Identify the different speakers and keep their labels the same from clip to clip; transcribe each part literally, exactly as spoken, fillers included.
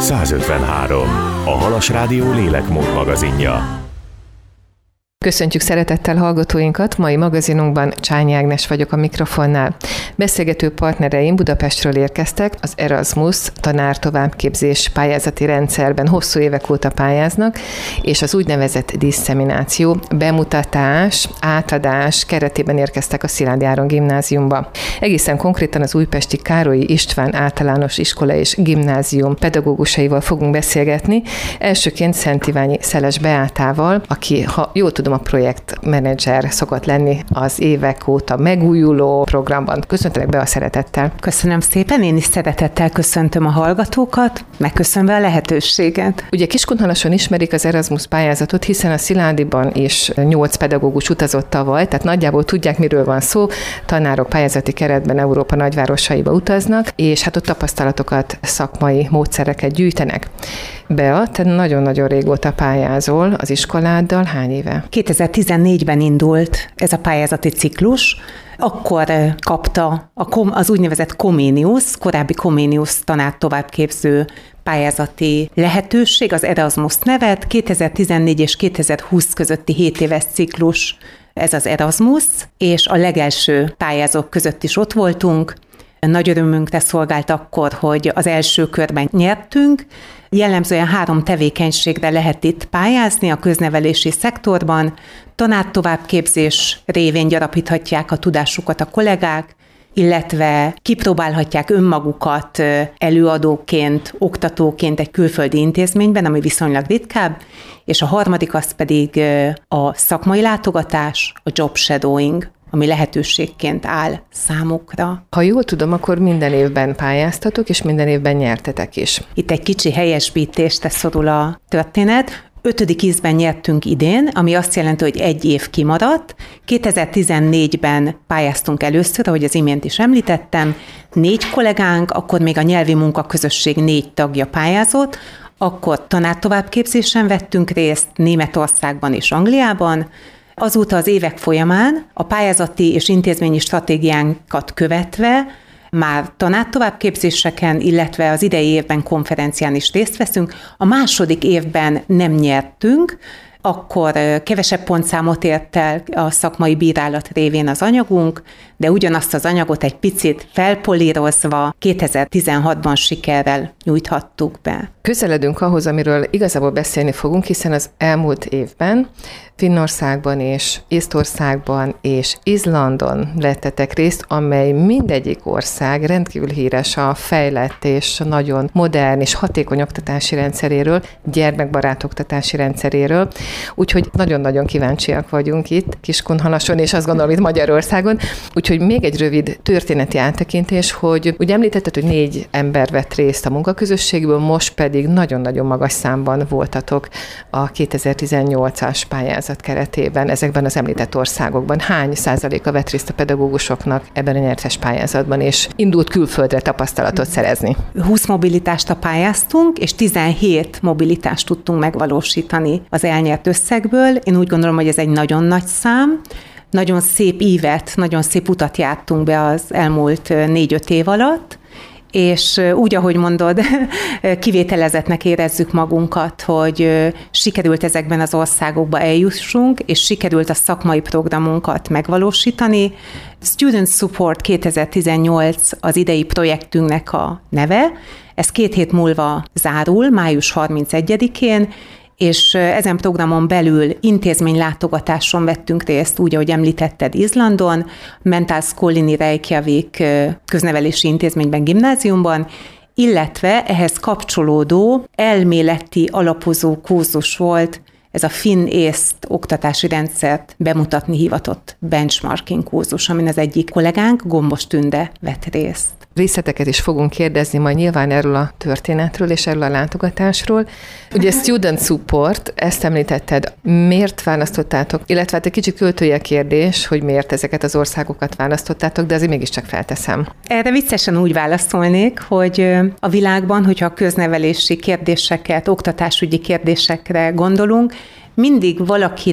Speaker 1: százötvenhárom. A Halas Rádió lélekmód magazinja.
Speaker 2: Köszöntjük szeretettel hallgatóinkat, mai magazinunkban Csányi Ágnes vagyok a mikrofonnál. Beszélgető partnereim Budapestről érkeztek, az Erasmus tanár továbbképzés pályázati rendszerben hosszú évek óta pályáznak, és az úgynevezett disszemináció, bemutatás, átadás keretében érkeztek a Szilágyi Áron gimnáziumba. Egészen konkrétan az újpesti Károlyi István általános iskola és gimnázium pedagógusaival fogunk beszélgetni. Elsőként Szent Iványi Szeles Beátával, aki, ha jól tudom, a projektmenedzser szokott lenni az évek óta megújuló programban. Köszöntelek be a szeretettel.
Speaker 3: Köszönöm szépen, én is szeretettel köszöntöm a hallgatókat, megköszönve a lehetőséget.
Speaker 2: Ugye Kiskunhalason ismerik az Erasmus pályázatot, hiszen a Szilágyiban is nyolc pedagógus utazott tavaly, tehát nagyjából tudják, miről van szó. Tanárok pályázati keretben Európa nagyvárosaiba utaznak, és hát ott tapasztalatokat, szakmai módszereket gyűjtenek. Bea, te nagyon-nagyon régóta pályázol az iskoláddal, hány éve?
Speaker 3: kétezer-tizennégyben indult ez a pályázati ciklus, akkor kapta az úgynevezett Comenius, korábbi Comenius tanár továbbképző pályázati lehetőség, az Erasmus nevet, kétezer-tizennégy és kétezer-húsz közötti hét éves ciklus, ez az Erasmus, és a legelső pályázók között is ott voltunk. Nagy örömünkre szolgált akkor, hogy az első körben nyertünk. Jellemzően három tevékenységre lehet itt pályázni a köznevelési szektorban. Tanártovábbképzés révén gyarapíthatják a tudásukat a kollégák, illetve kipróbálhatják önmagukat előadóként, oktatóként egy külföldi intézményben, ami viszonylag ritkább, és a harmadik az pedig a szakmai látogatás, a job shadowing, ami lehetőségként áll számukra.
Speaker 2: Ha jól tudom, akkor minden évben pályáztatok, és minden évben nyertetek is.
Speaker 3: Itt egy kicsi helyesbítésre szorul a történet. Ötödik ízben nyertünk idén, ami azt jelenti, hogy egy év kimaradt. kétezer-tizennégyben pályáztunk először, ahogy az imént is említettem, négy kollégánk, akkor még a nyelvi munkaközösség négy tagja pályázott, akkor tanártovábbképzésen vettünk részt Németországban és Angliában. Azóta az évek folyamán a pályázati és intézményi stratégiánkat követve már tanártovábbképzéseken, illetve az idei évben konferencián is részt veszünk. A második évben nem nyertünk, akkor kevesebb pontszámot ért el a szakmai bírálat révén az anyagunk, de ugyanazt az anyagot egy picit felpolírozva kétezer-tizenhatban sikerrel nyújthattuk be.
Speaker 2: Közeledünk ahhoz, amiről igazából beszélni fogunk, hiszen az elmúlt évben Finnországban és Észtországban és Izlandon vettetek részt, amely mindegyik ország rendkívül híres a fejlett és nagyon modern és hatékony oktatási rendszeréről, gyermekbarát oktatási rendszeréről, úgyhogy nagyon-nagyon kíváncsiak vagyunk itt Kiskunhalason, és azt gondolom itt Magyarországon. Úgyhogy még egy rövid történeti áttekintés, hogy ugye említetted, hogy négy ember vett részt a munkaközösségből, most pedig nagyon-nagyon magas számban voltatok a kétezer-tizennyolcas pályázat keretében ezekben az említett országokban. Hány százaléka vett részt a pedagógusoknak ebben a nyertes pályázatban, és indult külföldre tapasztalatot szerezni?
Speaker 3: húsz mobilitást pályáztunk, és tizenhét mobilitást tudtunk megvalósítani az elnyert összegből. Én úgy gondolom, hogy ez egy nagyon nagy szám. Nagyon szép ívet, nagyon szép utat jártunk be az elmúlt négy-öt év alatt, és úgy, ahogy mondod, kivételezetnek érezzük magunkat, hogy sikerült ezekben az országokba eljussunk, és sikerült a szakmai programunkat megvalósítani. Student Support kétezer-tizennyolc az idei projektünknek a neve. Ez két hét múlva zárul, május harmincegyedikén, és ezen programon belül intézménylátogatáson vettünk részt, úgy, ahogy említetted, Izlandon, Menntaskóli Reykjavik köznevelési intézményben, gimnáziumban, illetve ehhez kapcsolódó elméleti alapozó kurzus volt, ez a finn-észt oktatási rendszert bemutatni hivatott benchmarking kurzus, amin az egyik kollégánk, Gombos Tünde vett részt.
Speaker 2: Részleteket is fogunk kérdezni majd nyilván erről a történetről és erről a látogatásról. Ugye Student Support, ezt említetted, miért választottátok, illetve hát egy kicsit költői a kérdés, hogy miért ezeket az országokat választottátok, de azért mégiscsak felteszem.
Speaker 3: Erre viccesen úgy válaszolnék, hogy a világban, hogyha a köznevelési kérdéseket, oktatásügyi kérdésekre gondolunk, mindig valakire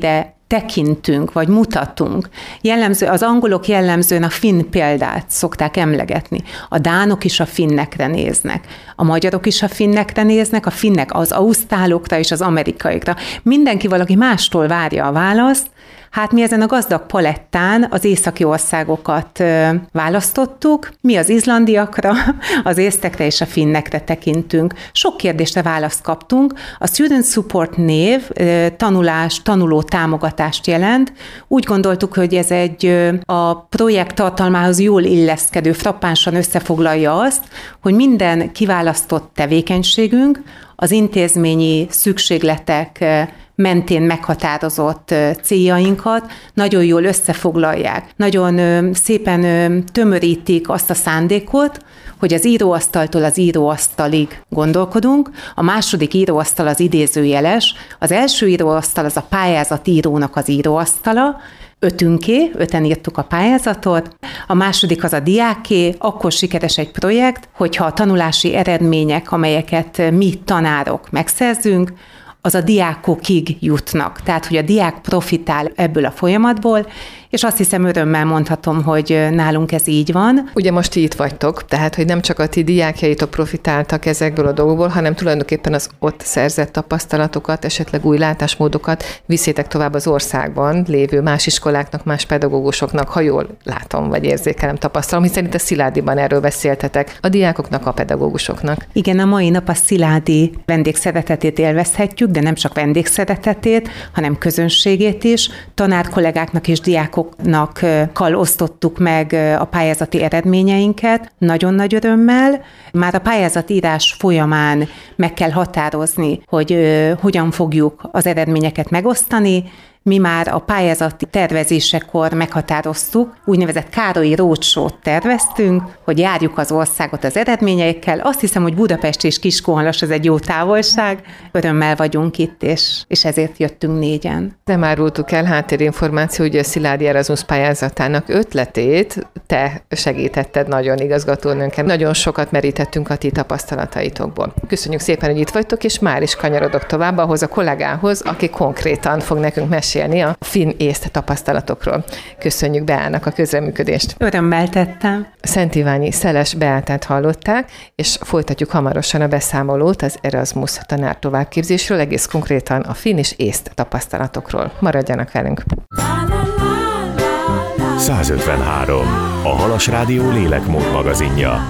Speaker 3: tekintünk, vagy mutatunk. Jellemző, az angolok jellemzően a finn példát szokták emlegetni. A dánok is a finnekre néznek. A magyarok is a finnekre néznek, a finnek az ausztrálokra és az amerikaikra. Mindenki valaki mástól várja a választ. Hát mi ezen a gazdag palettán az északi országokat választottuk, mi az izlandiakra, az észtekre és a finnekre tekintünk. Sok kérdésre választ kaptunk. A Student Support név tanulás, tanuló támogatást jelent. Úgy gondoltuk, hogy ez egy a projekt tartalmához jól illeszkedő, frappánsan összefoglalja azt, hogy minden kiválasztott tevékenységünk az intézményi szükségletek mentén meghatározott céljainkat nagyon jól összefoglalják. Nagyon szépen tömörítik azt a szándékot, hogy az íróasztaltól az íróasztalig gondolkodunk. A második íróasztal az idézőjeles, az első íróasztal az a pályázatírónak az íróasztala, ötünké, öten írtuk a pályázatot, a második az a diáké, akkor sikeres egy projekt, hogyha a tanulási eredmények, amelyeket mi tanárok megszerzünk, az a diákokig jutnak. Tehát, hogy a diák profitál ebből a folyamatból, és azt hiszem örömmel mondhatom, hogy nálunk ez így van.
Speaker 2: Ugye most itt vagytok, tehát, hogy nem csak a ti diákjaitok profitáltak ezekből a dolgokból, hanem tulajdonképpen az ott szerzett tapasztalatokat, esetleg új látásmódokat viszétek tovább az országban lévő más iskoláknak, más pedagógusoknak, ha jól látom, vagy érzékelem, tapasztalom, hiszen itt a Sziládiban erről beszéltetek, a diákoknak, a pedagógusoknak.
Speaker 3: Igen, a mai nap a Sziládi vendégszeretetét élvezhetjük, de nem csak vendégszeretetét, hanem közönségét is. Tanárkollégáknak és diákoknak kal osztottuk meg a pályázati eredményeinket, nagyon nagy örömmel. Már a pályázatírás folyamán meg kell határozni, hogy ö, hogyan fogjuk az eredményeket megosztani. Mi már a pályázati tervezésekor meghatároztuk, úgynevezett Károlyi roadshow-t terveztünk, hogy járjuk az országot az eredményeikkel. Azt hiszem, hogy Budapest és Kiskunhalas az egy jó távolság. Örömmel vagyunk itt, és, és ezért jöttünk négyen.
Speaker 2: Nem árultuk el háttérinformáció, hogy a Sziládi Erasmus pályázatának ötletét te segítetted nagyon, igazgatónőnken. Nagyon sokat merítettünk a ti tapasztalataitokból. Köszönjük szépen, hogy itt vagytok, és már is kanyarodok tovább ahhoz a kollégához, aki konkrétan fog nekünk mesélni a finn-észt tapasztalatokról. Köszönjük Beának a közreműködést.
Speaker 3: Örömmel tettem.
Speaker 2: Szent Iványi Szeles Beátát hallották, és folytatjuk hamarosan a beszámolót az Erasmus tanár továbbképzésről, egész konkrétan a finn és észt tapasztalatokról. Maradjanak velünk!
Speaker 1: százötvenhárom. A Halas Rádió lélekmód magazinja.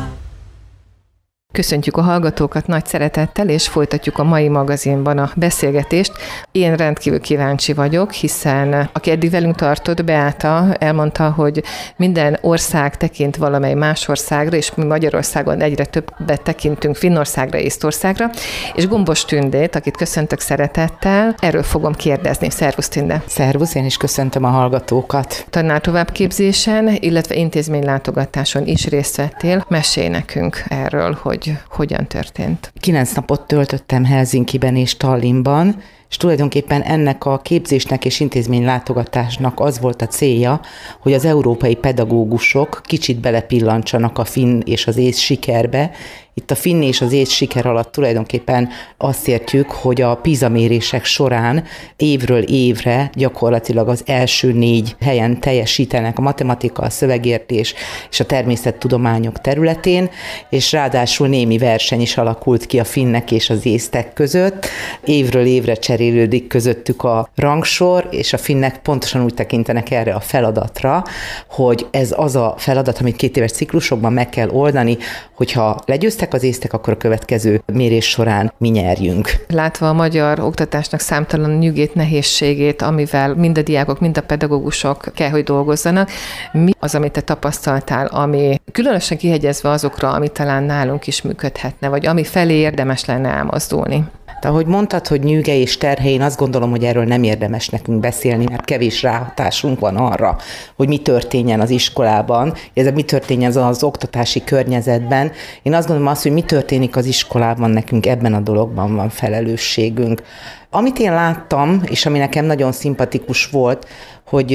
Speaker 2: Köszöntjük a hallgatókat nagy szeretettel, és folytatjuk a mai magazinban a beszélgetést. Én rendkívül kíváncsi vagyok, hiszen aki eddig velünk tartott, Beáta elmondta, hogy minden ország tekint valamely más országra, és mi Magyarországon egyre többet tekintünk Finnországra, Észtországra, és Gombos Tündét, akit köszöntök szeretettel, erről fogom kérdezni. Szervusz, Tünde!
Speaker 4: Szervusz, én is köszöntöm a hallgatókat.
Speaker 2: Tanár továbbképzésen, illetve intézménylátogatáson is részt vettél. Mesélj nekünk erről, hogy hogyan történt.
Speaker 4: Kilenc napot töltöttem Helsinkiben és Tallinnban, és tulajdonképpen ennek a képzésnek és intézménylátogatásnak az volt a célja, hogy az európai pedagógusok kicsit belepillantsanak a finn és az ész sikerbe. Itt a finn és az ész siker alatt tulajdonképpen azt értjük, hogy a PISA mérések során évről évre gyakorlatilag az első négy helyen teljesítenek a matematika, a szövegértés és a természettudományok területén, és ráadásul némi verseny is alakult ki a finnek és az észtek között. Évről évre cserélődik közöttük a rangsor, és a finnek pontosan úgy tekintenek erre a feladatra, hogy ez az a feladat, amit két éves ciklusokban meg kell oldani, hogyha legyőztek az észtek, akkor a következő mérés során mi nyerjünk.
Speaker 2: Látva a magyar oktatásnak számtalan nyűgét, nehézségét, amivel mind a diákok, mind a pedagógusok kell, hogy dolgozzanak, mi az, amit te tapasztaltál, ami különösen kihegyezve azokra, ami talán nálunk is működhetne, vagy ami felé érdemes lenne elmozdulni?
Speaker 4: De ahogy mondtad, hogy nyűge és terhe, én azt gondolom, hogy erről nem érdemes nekünk beszélni, mert kevés ráhatásunk van arra, hogy mi történjen az iskolában, ez mi történjen az, az oktatási környezetben. Én azt gondolom azt, hogy mi történik az iskolában, nekünk ebben a dologban van felelősségünk. Amit én láttam, és ami nekem nagyon szimpatikus volt, hogy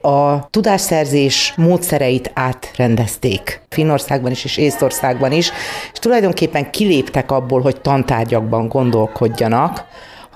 Speaker 4: a tudásszerzés módszereit átrendezték Finnországban is és Észtországban is, és tulajdonképpen kiléptek abból, hogy tantárgyakban gondolkodjanak,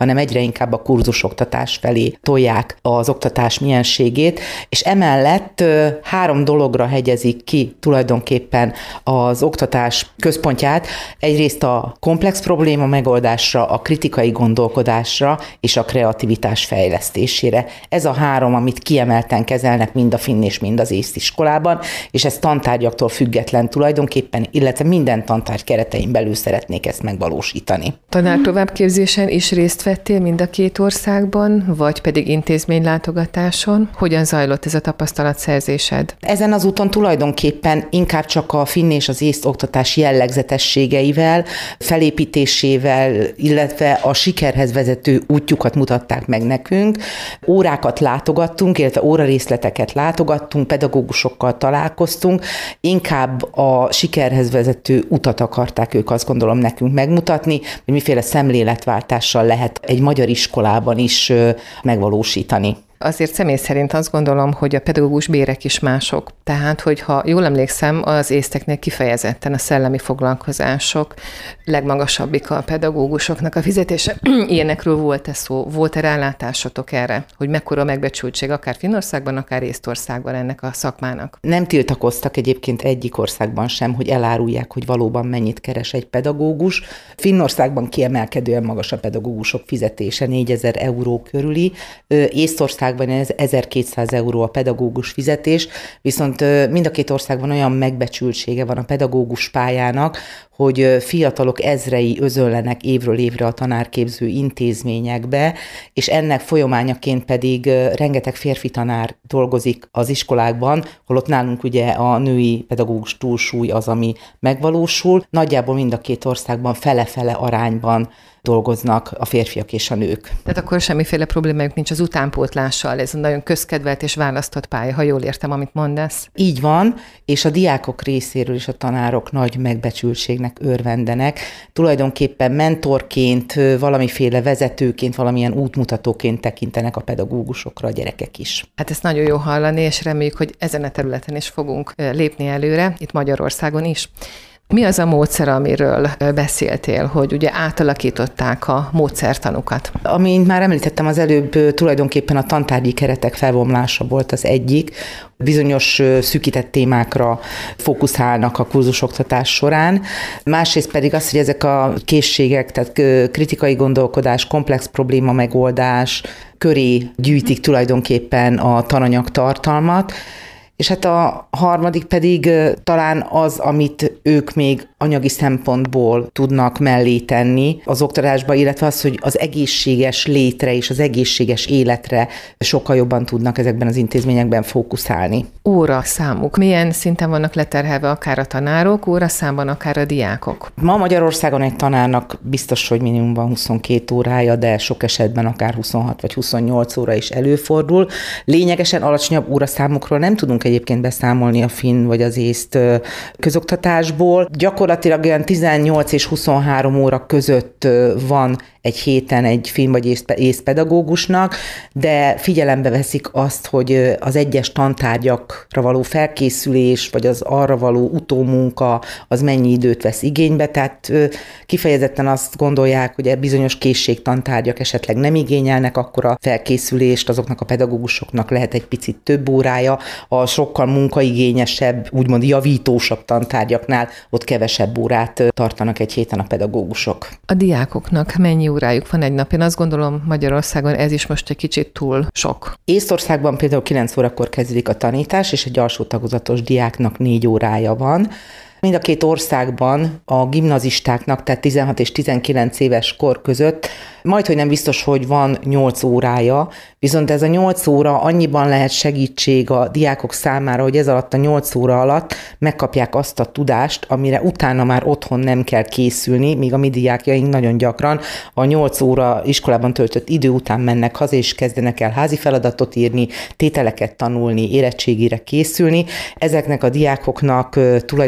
Speaker 4: hanem egyre inkább a kurzusoktatás felé tolják az oktatás mienségét, és emellett három dologra hegyezik ki tulajdonképpen az oktatás központját. Egyrészt a komplex probléma megoldásra, a kritikai gondolkodásra és a kreativitás fejlesztésére. Ez a három, amit kiemelten kezelnek mind a finn és mind az észt iskolában, és ez tantárgyaktól független tulajdonképpen, illetve minden tantárgy keretein belül szeretnék ezt megvalósítani.
Speaker 2: Tanár továbbképzésen is részt vettél mind a két országban, vagy pedig intézménylátogatáson? Hogyan zajlott ez a tapasztalatszerzésed?
Speaker 4: Ezen az úton tulajdonképpen inkább csak a finn és az észt oktatás jellegzetességeivel, felépítésével, illetve a sikerhez vezető útjukat mutatták meg nekünk. Órákat látogattunk, illetve órarészleteket látogattunk, pedagógusokkal találkoztunk, inkább a sikerhez vezető utat akarták ők, azt gondolom, nekünk megmutatni, hogy miféle szemléletváltással lehet egy magyar iskolában is megvalósítani.
Speaker 2: Azért személy szerint azt gondolom, hogy a pedagógus bérek is mások. Tehát, hogyha jól emlékszem, az észteknél kifejezetten a szellemi foglalkozások legmagasabbik a pedagógusoknak a fizetése. Ilyenekről volt-e szó? Volt-e rálátásotok erre, hogy mekkora a megbecsültség akár Finnországban, akár Észtországban ennek a szakmának?
Speaker 4: Nem tiltakoztak egyébként egyik országban sem, hogy elárulják, hogy valóban mennyit keres egy pedagógus. Finnországban kiemelkedően magas a pedagógusok fizetése, négyezer euró körüli. Észtországban ez ezerkétszáz euró a pedagógus fizetés, viszont mind a két országban olyan megbecsültsége van a pedagógus pályának, hogy fiatalok ezrei özönlenek évről évre a tanárképző intézményekbe, és ennek folyamányaként pedig rengeteg férfi tanár dolgozik az iskolákban, holott nálunk ugye a női pedagógus túlsúly az, ami megvalósul. Nagyjából mind a két országban fele-fele arányban dolgoznak a férfiak és a nők.
Speaker 2: Tehát akkor semmiféle problémájuk nincs az utánpótlással, ez a nagyon közkedvelt és választott pálya, ha jól értem, amit mondasz.
Speaker 4: Így van, és a diákok részéről is a tanárok nagy megbecsültségnek örvendenek. Tulajdonképpen mentorként, valamiféle vezetőként, valamilyen útmutatóként tekintenek a pedagógusokra a gyerekek is.
Speaker 2: Hát ezt nagyon jó hallani, és reméljük, hogy ezen a területen is fogunk lépni előre, itt Magyarországon is. Mi az a módszer, amiről beszéltél, hogy ugye átalakították a módszertanukat?
Speaker 4: Amint már említettem az előbb, tulajdonképpen a tantárgyi keretek felbomlása volt az egyik. Bizonyos szűkített témákra fókuszálnak a kurzusoktatás során. Másrészt pedig az, hogy ezek a készségek, tehát kritikai gondolkodás, komplex probléma megoldás köré gyűjtik tulajdonképpen a tananyag tartalmat. És hát a harmadik pedig talán az, amit ők még anyagi szempontból tudnak mellé tenni az oktatásba, illetve az, hogy az egészséges létre és az egészséges életre sokkal jobban tudnak ezekben az intézményekben fókuszálni.
Speaker 2: Óra számuk. Milyen szinten vannak leterhelve akár a tanárok, óra számban akár a diákok?
Speaker 4: Ma Magyarországon egy tanárnak biztos, hogy minimum van huszonkét órája, de sok esetben akár huszonhat vagy huszonnyolc óra is előfordul. Lényegesen alacsonyabb óraszámokról nem tudunk egyébként beszámolni a finn vagy az észt közoktatásból. Gyakorlatilag olyan tizennyolc és huszonhárom óra között van egy héten egy finn vagy észt pedagógusnak, de figyelembe veszik azt, hogy az egyes tantárgyakra való felkészülés, vagy az arra való utómunka, az mennyi időt vesz igénybe, tehát kifejezetten azt gondolják, hogy bizonyos készségtantárgyak esetleg nem igényelnek akkora felkészülést, azoknak a pedagógusoknak lehet egy picit több órája, a sokkal munkaigényesebb, úgymond javítósabb tantárgyaknál ott kevesebb órát tartanak egy héten a pedagógusok.
Speaker 2: A diákoknak mennyi órájuk van egy nap? Én azt gondolom, Magyarországon ez is most egy kicsit túl sok.
Speaker 4: Észtországban például kilenc órakor kezdődik a tanítás, és egy alsó tagozatos diáknak négy órája van. Mind a két országban a gimnazistáknak, tehát tizenhat és tizenkilenc éves kor között majdhogy nem biztos, hogy van nyolc órája, viszont ez a nyolc óra annyiban lehet segítség a diákok számára, hogy ez alatt a nyolc óra alatt megkapják azt a tudást, amire utána már otthon nem kell készülni, míg a mi diákjaink nagyon gyakran a nyolc óra iskolában töltött idő után mennek haza, és kezdenek el házi feladatot írni, tételeket tanulni, érettségire készülni. Ezeknek a diákoknak tulajdonképpen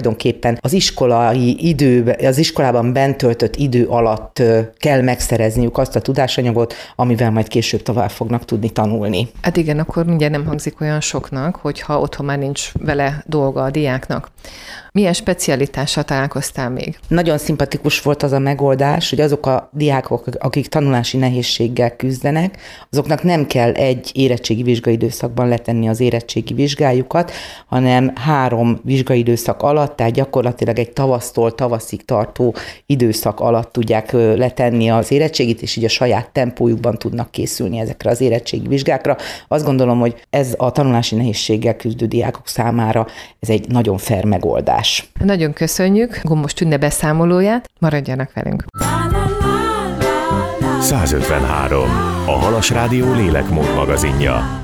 Speaker 4: tulajdonképpen az iskolai idő, az iskolában bent töltött idő alatt kell megszerezniük azt a tudásanyagot, amivel majd később tovább fognak tudni tanulni.
Speaker 2: Hát igen, akkor mindjárt nem hangzik olyan soknak, hogyha otthon már nincs vele dolga a diáknak. Milyen specialitással találkoztál még?
Speaker 4: Nagyon szimpatikus volt az a megoldás, hogy azok a diákok, akik tanulási nehézséggel küzdenek, azoknak nem kell egy érettségi vizsgaidőszakban letenni az érettségi vizsgájukat, hanem három vizsgaidőszak alatt, tehát gyakorlatilag egy tavasztól tavaszig tartó időszak alatt tudják letenni az érettségit, és így a saját tempójukban tudnak készülni ezekre az érettségi vizsgákra. Azt gondolom, hogy ez a tanulási nehézséggel küzdő diákok számára ez egy nagyon fair megoldás.
Speaker 2: Nagyon köszönjük Gombos Tünde beszámolóját, maradjanak velünk.
Speaker 1: százötvenhárom. A Halas Rádió lélekmód magazinja.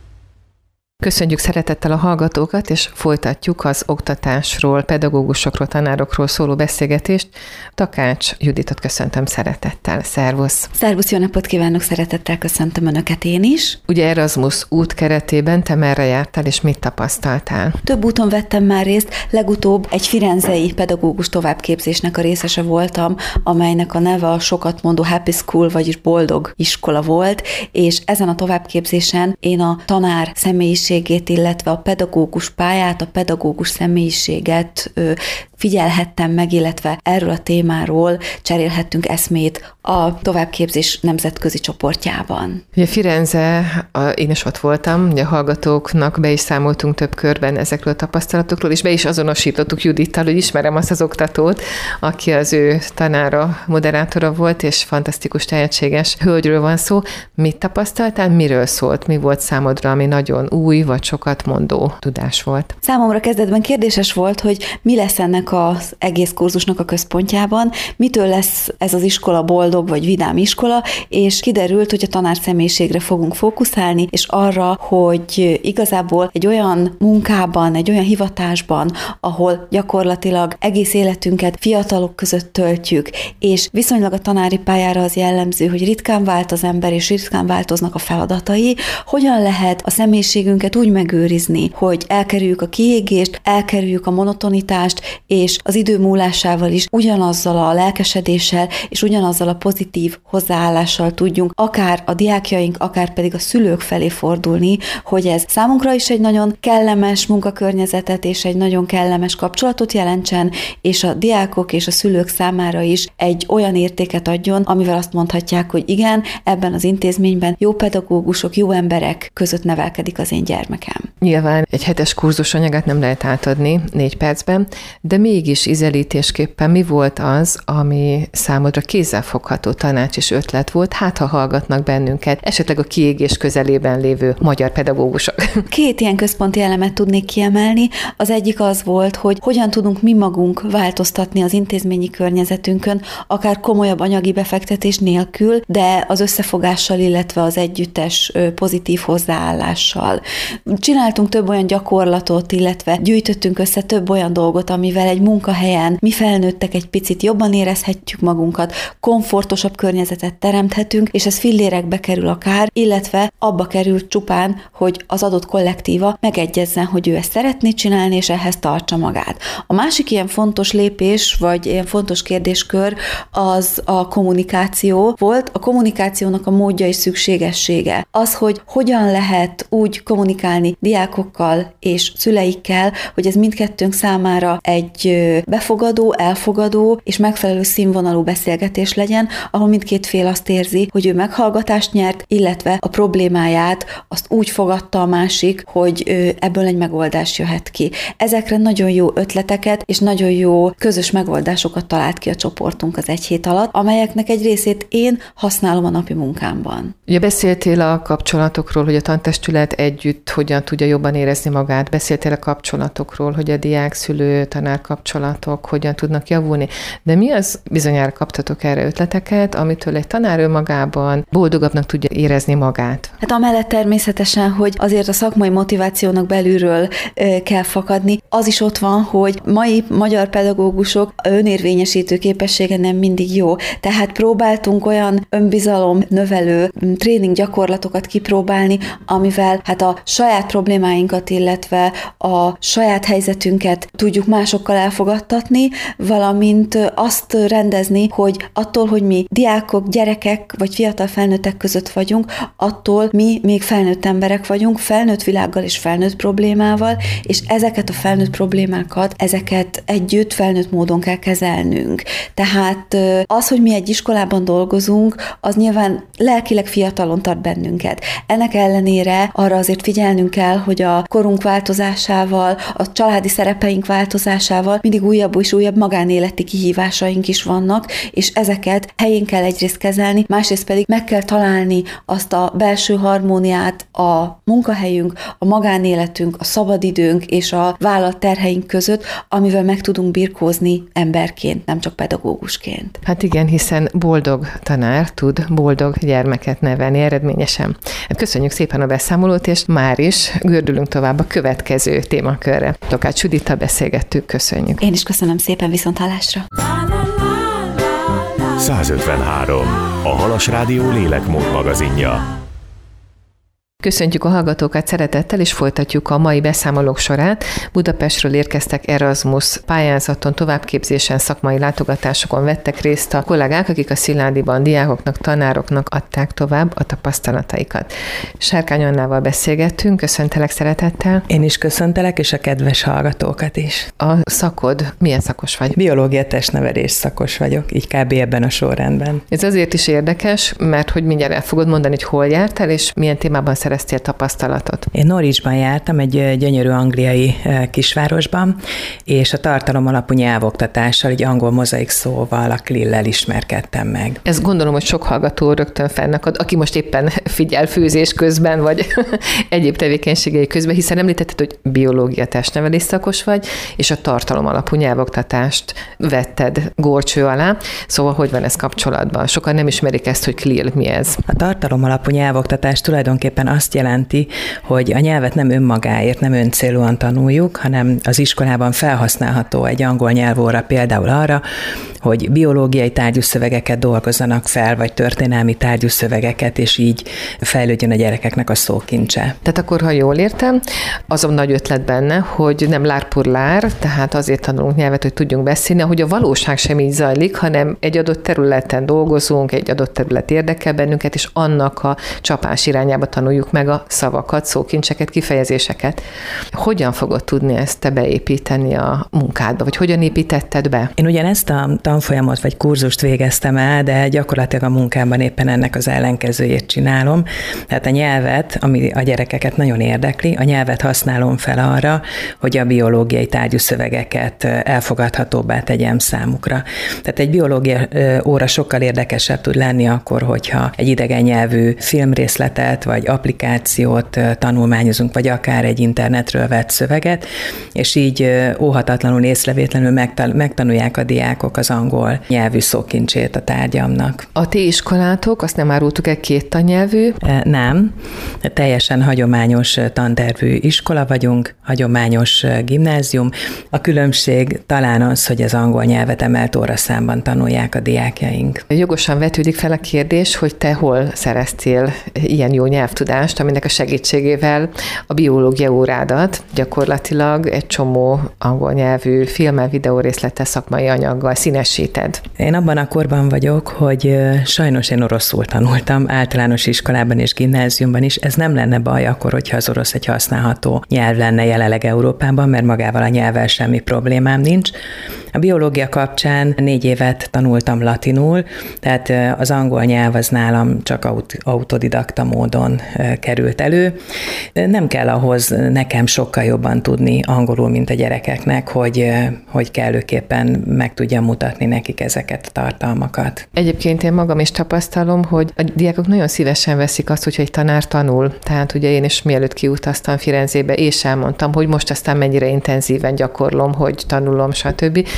Speaker 2: Köszönjük szeretettel a hallgatókat, és folytatjuk az oktatásról, pedagógusokról, tanárokról szóló beszélgetést. Takács Juditot köszöntöm szeretettel. Szervusz!
Speaker 5: Szervusz, jó napot kívánok, szeretettel köszöntöm Önöket én is.
Speaker 2: Ugye Erasmus út keretében te merre jártál, és mit tapasztaltál?
Speaker 5: Több úton vettem már részt, legutóbb egy firenzei pedagógus továbbképzésnek a részese voltam, amelynek a neve a sokat mondó Happy School, vagyis boldog iskola volt, és ezen a továbbképzésen én a tanár személyiség illetve a pedagógus pályát, a pedagógus személyiséget ö, figyelhettem meg, illetve erről a témáról cserélhettünk eszmét a továbbképzés nemzetközi csoportjában.
Speaker 2: Ugye Firenze, a, én is ott voltam, ugye a hallgatóknak be is számoltunk több körben ezekről a tapasztalatokról, és be is azonosítottuk Judittal, hogy ismerem azt az oktatót, aki az ő tanára, moderátora volt, és fantasztikus, tehetséges hölgyről van szó. Mit tapasztaltál, miről szólt, mi volt számodra, ami nagyon új, vagy sokat mondó tudás volt?
Speaker 5: Számomra kezdetben kérdéses volt, hogy mi lesz ennek az egész kurzusnak a központjában, mitől lesz ez az iskola boldog vagy vidám iskola, és kiderült, hogy a tanár személyiségre fogunk fókuszálni, és arra, hogy igazából egy olyan munkában, egy olyan hivatásban, ahol gyakorlatilag egész életünket fiatalok között töltjük, és viszonylag a tanári pályára az jellemző, hogy ritkán vált az ember, és ritkán változnak a feladatai, hogyan lehet a személyiségünket úgy megőrizni, hogy elkerüljük a kiégést, elkerüljük a monotonitást, és az idő múlásával is ugyanazzal a lelkesedéssel és ugyanazzal a pozitív hozzáállással tudjunk akár a diákjaink, akár pedig a szülők felé fordulni, hogy ez számunkra is egy nagyon kellemes munkakörnyezetet és egy nagyon kellemes kapcsolatot jelentsen, és a diákok és a szülők számára is egy olyan értéket adjon, amivel azt mondhatják, hogy igen, ebben az intézményben jó pedagógusok, jó emberek között nevelkedik az én gyermekem.
Speaker 2: Nyilván egy hetes kurzusanyagát nem lehet átadni négy percben, de mégis ízelítésképpen mi volt az, ami számodra kézzelfogható tanács és ötlet volt, hát ha hallgatnak bennünket, esetleg a kiégés közelében lévő magyar pedagógusok?
Speaker 5: Két ilyen központi elemet tudnék kiemelni. Az egyik az volt, hogy hogyan tudunk mi magunk változtatni az intézményi környezetünkön, akár komolyabb anyagi befektetés nélkül, de az összefogással, illetve az együttes pozitív hozzáállással. Csináltunk több olyan gyakorlatot, illetve gyűjtöttünk össze több olyan dolgot, amivel egy munkahelyen mi felnőttek egy picit jobban érezhetjük magunkat, komfortosabb környezetet teremthetünk, és ez fillérekbe kerül akár, illetve abba kerül csupán, hogy az adott kollektíva megegyezzen, hogy ő ezt szeretné csinálni, és ehhez tartsa magát. A másik ilyen fontos lépés, vagy ilyen fontos kérdéskör az a kommunikáció volt. A kommunikációnak a módja és szükségessége. Az, hogy hogyan lehet úgy kommunikálni diákokkal és szüleikkel, hogy ez mindkettőnk számára egy befogadó, elfogadó és megfelelő színvonalú beszélgetés legyen, ahol mindkét fél azt érzi, hogy ő meghallgatást nyert, illetve a problémáját azt úgy fogadta a másik, hogy ebből egy megoldás jöhet ki. Ezekre nagyon jó ötleteket és nagyon jó közös megoldásokat talált ki a csoportunk az egy hét alatt, amelyeknek egy részét én használom a napi munkámban.
Speaker 2: Ugye beszéltél a kapcsolatokról, hogy a tantestület együtt hogyan tudja jobban érezni magát, beszéltél a kapcsolatokról, hogy a diák-szülő-tanár kapcsolatok hogyan tudnak javulni, de mi az, bizonyára kaptatok erre ötleteket, amitől egy tanár önmagában boldogabbnak tudja érezni magát?
Speaker 5: Hát amellett természetesen, hogy azért a szakmai motivációnak belülről ö, kell fakadni, az is ott van, hogy mai magyar pedagógusok önérvényesítő képessége nem mindig jó. Tehát próbáltunk olyan önbizalom növelő tréning gyakorlatokat kipróbálni, amivel hát a saját problémáinkat, illetve a saját helyzetünket tudjuk másokkal elfogadtatni, valamint azt rendezni, hogy attól, hogy mi diákok, gyerekek vagy fiatal felnőttek között vagyunk, attól mi még felnőtt emberek vagyunk, felnőtt világgal és felnőtt problémával, és ezeket a felnőtt problémákat, ezeket együtt felnőtt módon kell kezelnünk. Tehát az, hogy mi egy iskolában dolgozunk, az nyilván lelkileg fiatalon tart bennünket. Ennek ellenére arra azért figyelnünk kell, hogy a korunk változásával, a családi szerepeink változásával mindig újabb és újabb magánéleti kihívásaink is vannak, és ezeket helyén kell egyrészt kezelni, másrészt pedig meg kell találni azt a belső harmóniát a munkahelyünk, a magánéletünk, a szabadidőnk és a vállalt terheink között, amivel meg tudunk birkózni emberként, nem csak pedagógusként.
Speaker 2: Hát igen, hiszen boldog tanár tud boldog gyermeket nevelni eredményesen. Hát köszönjük szépen a beszámolót, és már is gördülünk tovább a következő témakörre. Tokács Judittal beszélgettük, köszönjük.
Speaker 5: Én is köszönöm szépen, viszonthallásra.
Speaker 1: százötvenhárom. A Halas Rádió lélekmód magazinja.
Speaker 2: Köszöntjük a hallgatókat szeretettel, és folytatjuk a mai beszámolók sorát. Budapestről érkeztek Erasmus pályázaton, továbbképzésen, szakmai látogatásokon vettek részt a kollégák, akik a Szilárdiban diákoknak, tanároknak adták tovább a tapasztalataikat. Sárkány Annával beszélgettünk, köszöntelek szeretettel.
Speaker 6: Én is köszöntelek, és a kedves hallgatókat is.
Speaker 2: A szakod, milyen szakos vagy?
Speaker 6: Biológia testnevelés szakos vagyok, így kb. Ebben a sorrendben.
Speaker 2: Ez azért is érdekes, mert hogy mindjárt el fogod mondani, hogy hol jártál, és milyen témában szereztél tapasztalatot.
Speaker 6: Én Norwichban jártam, egy gyönyörű angliai kisvárosban, és a tartalom alapú nyelvoktatással, egy angol mozaik szóval, a klillel ismerkedtem meg.
Speaker 2: Ezt gondolom, hogy sok hallgató rögtön fennakad, aki most éppen figyel főzés közben, vagy egyéb tevékenységei közben, hiszen említetted, hogy biológia testnevelés szakos vagy, és a tartalom alapú nyelvoktatást vetted górcső alá. Szóval hogy van ez kapcsolatban? Sokan nem ismerik ezt, hogy klill, mi ez?
Speaker 6: A tartalom alapú nyelvoktatás tulajdonképpen azt jelenti, hogy a nyelvet nem önmagáért, nem öncélúan tanuljuk, hanem az iskolában felhasználható egy angol nyelvóra például arra, hogy biológiai tárgyú szövegeket dolgozzanak fel, vagy történelmi tárgyú szövegeket, és így fejlődjön a gyerekeknek a szókincse.
Speaker 2: Tehát akkor, ha jól értem, az a nagy ötlet benne, hogy nem lár pur lár, tehát azért tanulunk nyelvet, hogy tudjunk beszélni, hogy a valóság sem így zajlik, hanem egy adott területen dolgozunk, egy adott terület érdekel bennünket, és annak a csapás irányába tanuljuk meg a szavakat, szókincseket, kifejezéseket. Hogyan fogod tudni ezt te beépíteni a munkádba, vagy hogyan építetted be?
Speaker 6: Én ugyanezt a tanfolyamot vagy kurzust végeztem el, de gyakorlatilag a munkámban éppen ennek az ellenkezőjét csinálom. Tehát a nyelvet, ami a gyerekeket nagyon érdekli, a nyelvet használom fel arra, hogy a biológiai tárgyú szövegeket elfogadhatóbbá tegyem számukra. Tehát egy biológia óra sokkal érdekesebb tud lenni akkor, hogyha egy idegen nyelvű filmrészletet vagy applikációt tanulmányozunk, vagy akár egy internetről vett szöveget, és így óhatatlanul, észrevétlenül megtanulják a diákok az angol nyelvű szókincsét a tárgyamnak.
Speaker 2: A ti iskolátok, azt nem árultuk el, két tannyelvű?
Speaker 6: Nem, teljesen hagyományos tantervű iskola vagyunk, hagyományos gimnázium. A különbség talán az, hogy az angol nyelvet emelt óraszámban tanulják a diákjaink.
Speaker 2: Jogosan vetődik fel a kérdés, hogy te hol szereztél ilyen jó nyelvtudást, aminek a segítségével a biológia órádat gyakorlatilag egy csomó angol nyelvű filmmel, videórészlettel, szakmai anyaggal színesíted.
Speaker 6: Én abban a korban vagyok, hogy sajnos én oroszul tanultam, általános iskolában és gimnáziumban is. Ez nem lenne baj akkor, hogyha az orosz egy használható nyelv lenne jelenleg Európában, mert magával a nyelvvel semmi problémám nincs. A biológia kapcsán négy évet tanultam latinul, tehát az angol nyelv az nálam csak aut- autodidakta módon került elő. Nem kell ahhoz nekem sokkal jobban tudni angolul, mint a gyerekeknek, hogy, hogy kellőképpen meg tudjam mutatni nekik ezeket a tartalmakat.
Speaker 2: Egyébként én magam is tapasztalom, hogy a diákok nagyon szívesen veszik azt, hogyha egy tanár tanul. Tehát ugye én is mielőtt kiutaztam Firenzébe, és elmondtam, hogy most aztán mennyire intenzíven gyakorlom, hogy tanulom, stb.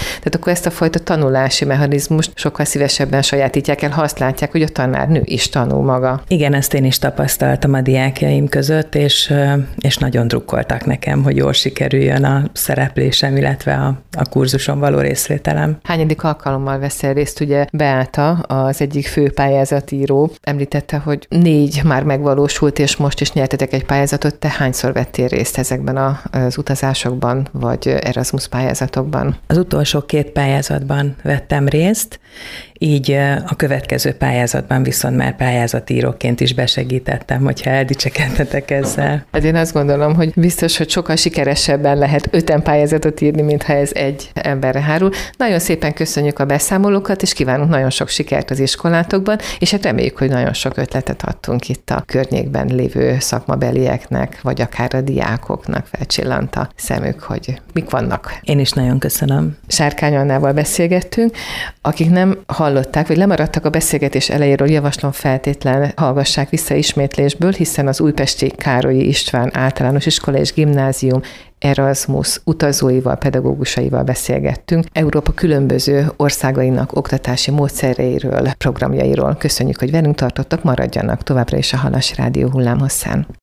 Speaker 2: Tehát akkor ezt a fajta tanulási mechanizmust sokkal szívesebben sajátítják el, ha azt látják, hogy a tanárnő is tanul maga.
Speaker 6: Igen, ezt én is tapasztaltam a diákjaim között, és, és nagyon drukkoltak nekem, hogy jól sikerüljön a szereplésem, illetve a, a kurzuson való részvételem.
Speaker 2: Hányadik alkalommal veszel részt? Ugye Beáta, az egyik fő pályázatíró, említette, hogy négy már megvalósult, és most is nyertetek egy pályázatot. Te hányszor vettél részt ezekben az utazásokban, vagy Erasmus pályázatokban?
Speaker 6: Az utolsó két pályázatban vettem részt, így a következő pályázatban viszont már pályázatíróként is besegítettem, hogyha eldicsekedtetek ezzel.
Speaker 2: Hát én azt gondolom, hogy biztos, hogy sokkal sikeresebben lehet öten pályázatot írni, mintha ez egy emberre hárul. Nagyon szépen köszönjük a beszámolókat, és kívánunk nagyon sok sikert az iskolátokban, és hát reméljük, hogy nagyon sok ötletet adtunk itt a környékben lévő szakmabelieknek, vagy akár a diákoknak felcsillant a szemük, hogy mik vannak.
Speaker 6: Én is nagyon köszönöm.
Speaker 2: Sárkány Annával beszélgettünk. Akik nem hallották, vagy lemaradtak a beszélgetés elejéről, javaslom feltétlen hallgassák vissza ismétlésből, hiszen az újpesti Károlyi István Általános Iskola és Gimnázium Erasmus utazóival, pedagógusaival beszélgettünk Európa különböző országainak oktatási módszereiről, programjairól. Köszönjük, hogy velünk tartottak, maradjanak továbbra is a Halas Rádió hullámhosszán.